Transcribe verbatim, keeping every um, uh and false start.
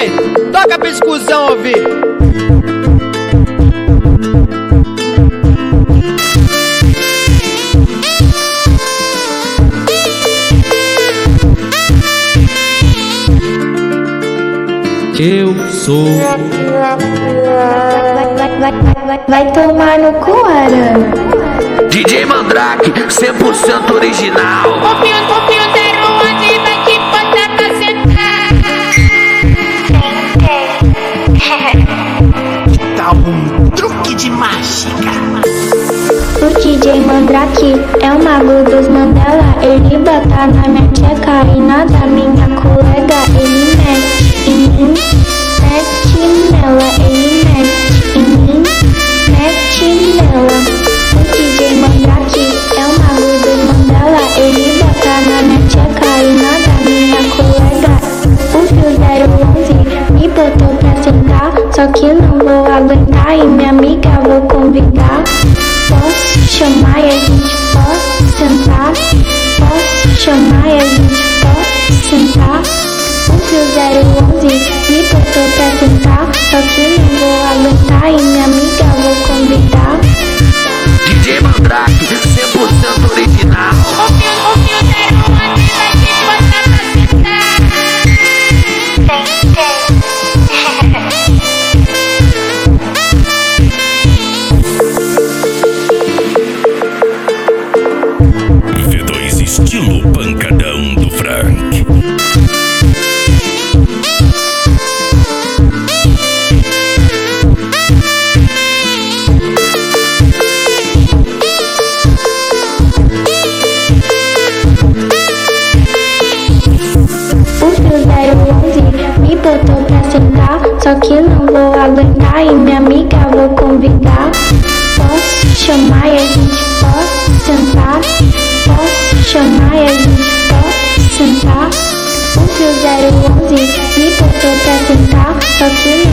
Ei, toca pra exclusão ouvir. Eu sou. Vai, vai, vai, vai, vai tomar no cu, aranha. D J Mandrake, cem por cento original. Copio, copio, zero onze, vai te botar pra sentar. Tá um truque de mágica. O D J Mandrake é o mago dos Mandela. Ele bota na minha tcheca e nada minha colega. Ele mete em mim, mete nela. Ele mete em mim, mete nela. O D J Mandrake é o mago dos Mandela. Ele bota na minha tcheca e nada minha colega. O fio zero onze me botou pra sentar, só que não vou aguentar e minha amiga vou convidar. Posso chamar e a gente pode sentar? Posso chamar e a gente pode sentar? O fio zero onze me botou pra sentar, só que não vou aguentar e minha amiga vou convidar. D J Mandrake, cem por cento original. Copio, copio, zero onze, vai te botar pra sentar. V dois estilo pancadão do Frank. O fio zero onze me botou pra sentar, só que não vou aguentar e minha amiga vou convidar. Posso chamar e a gente pode sentar? Posso chamar e a gente pode sentar? O fio zero onze me botou pra sentar, só que não